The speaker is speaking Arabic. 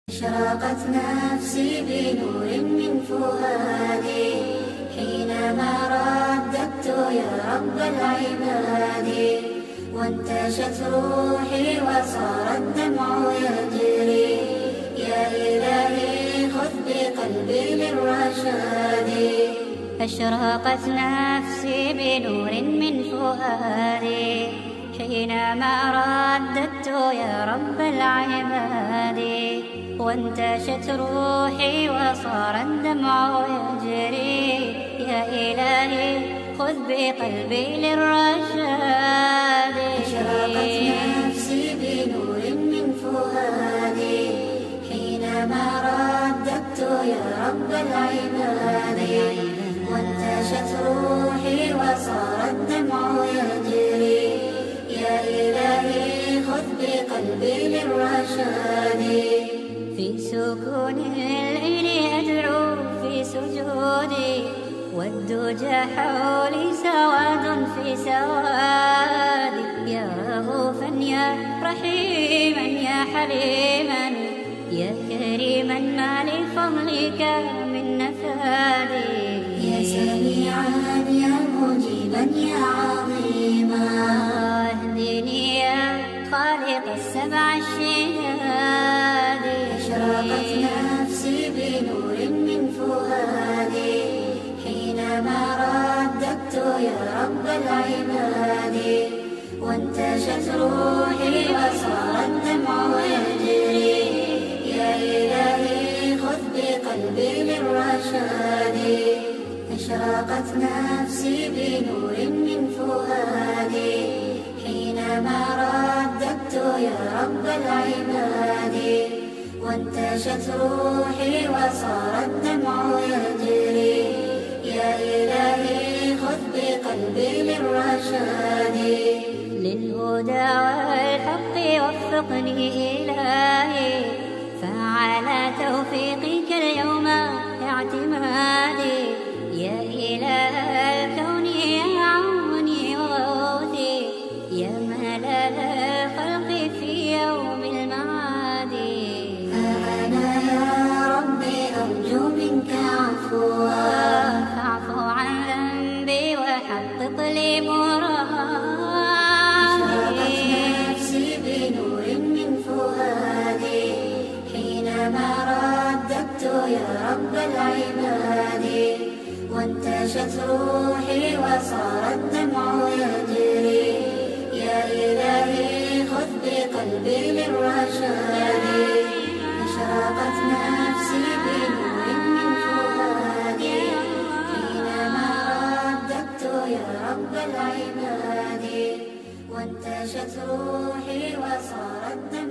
أشرقت نفسي بنور من فؤادي حينما رددت يا رب العباد، وانتشت روحي وصار الدمع يجري. يا إلهي خذ بقلبي للرشاد. أشرقت نفسي بنور من فؤادي حينما رددت يا رب العباد، وانتشت روحي وصار الدمع يجري. يا إلهي خذ بقلبي للرشاد. أشرقت نفسي بنور من فؤادي حينما رددت يا رب العباد، وانتشت روحي وصار الدمع يجري. يا إلهي خذ بقلبي للرشاد. في سكون الليل أدعو في سجودي، والدجى حولي سواد في سوادي. يا رؤوفا يا رحيما يا حليما يا كريما ما لفضلك من نفادي. يا سميعا يا مجيبا يا عظيما، اهدني يا خالق السبع الشداد. أشرقت نفسي بنور من فؤادي حينما رددت يا رب العباد، وانتشت روحي وصار الدمع يجري. يا إلهي خذ بقلبي للرشاد. أشرقت نفسي بنور من فؤادي حينما رددت يا رب العباد، وانتشت روحي وصار الدمع يجري. يا إلهي خذ بقلبي للرشاد. للهدى والحق وفقني إلهي، فعلى توفيقك اليوم اعتمادي. يا إله الكون يا عوني وغوثي، يا ملل الخلق في يوم المعاد. أنا يا ربي أرجو منك عفوا، فاعف عن ذنبي وحقق لي مرادي. أشرقت نفسي بنور من فؤادي حينما رددت يا رب العباد، وانتشت روحي وصار الدمع يجري. يا إلهي خذ بقلبي للرشاد. أشرقت نفسي بنور من فؤادي حينما رددت يا رب العباد، وانتشت روحي وصار الدمع